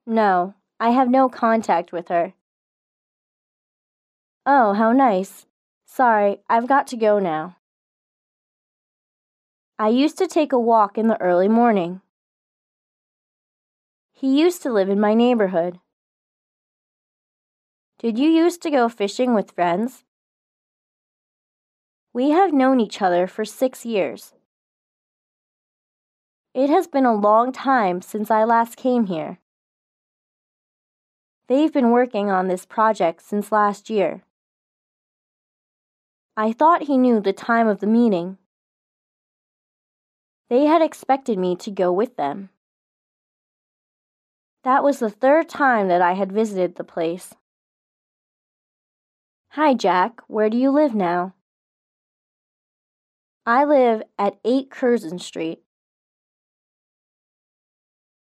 No, I have no contact with her. Oh, how nice. Sorry, I've got to go now. I used to take a walk in the early morning. He used to live in my neighborhood. Did you used to go fishing with friends? We have known each other for 6 years. It has been a long time since I last came here. They've been working on this project since last year. I thought he knew the time of the meeting. They had expected me to go with them. That was the 3rd time that I had visited the place. Hi, Jack. Where do you live now? I live at 8 Curzon Street.